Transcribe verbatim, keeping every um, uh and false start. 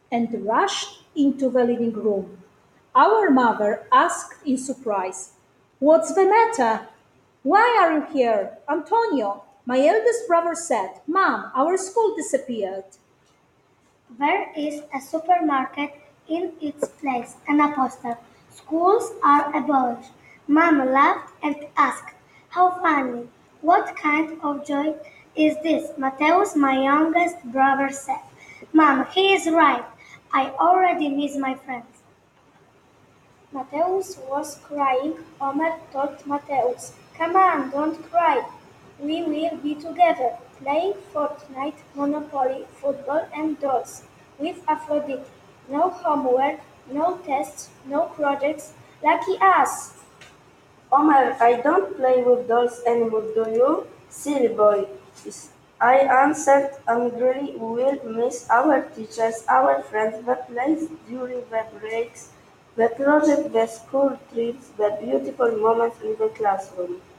and rushed into the living room. Our mother asked in surprise, "What's the matter? Why are you here?" "Antonio," my eldest brother said, "Mom, our school disappeared." There is a supermarket in its place and a poster. Schools are abolished. Mama laughed and asked, "How funny! What kind of joy is this?" Mateus, my youngest brother, said, "Mom, he is right. I already miss my friends." Mateus was crying. Omer told Mateus, "Come on, don't cry. We will be together, playing Fortnite, Monopoly, football, and dolls with Aphrodite. No homework, no tests, no projects. Lucky us!" Omar, I don't play with dolls anymore, do you? Silly boy. Yes, I answered angrily. We will miss our teachers, our friends, the plays during the breaks, the project, the school trips, the beautiful moments in the classroom.